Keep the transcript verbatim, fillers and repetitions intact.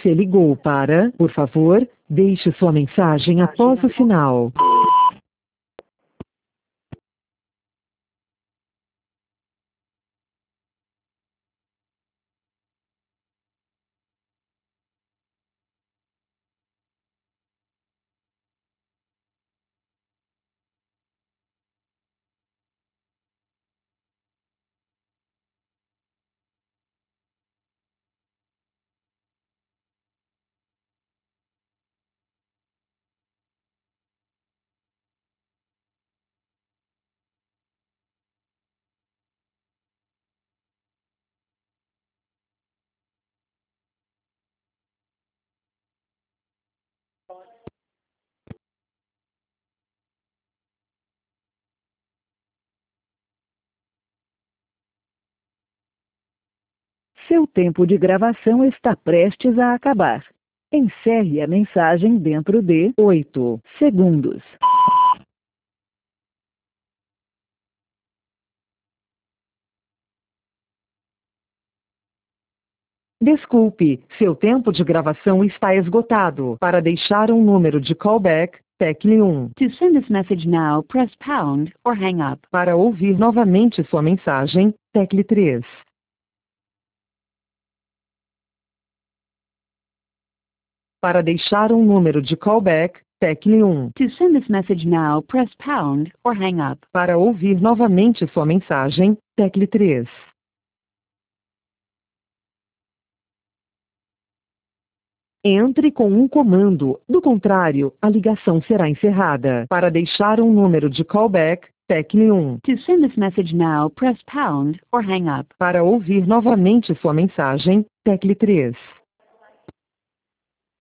você ligou para, por favor, deixe sua mensagem após o sinal. Seu tempo de gravação está prestes a acabar. Encerre a mensagem dentro de oito segundos. Desculpe, seu tempo de gravação está esgotado. Para deixar um número de callback, tecle um. To send this message now, press pound or hang up. Para ouvir novamente sua mensagem, tecle três. Para deixar um número de callback, tecle um. To send this message now, press pound or hang up. Para ouvir novamente sua mensagem, tecle três. Entre com um comando, do contrário, a ligação será encerrada. Para deixar um número de callback, tecle um. To send this message now, press pound or hang up. Para ouvir novamente sua mensagem, tecle três.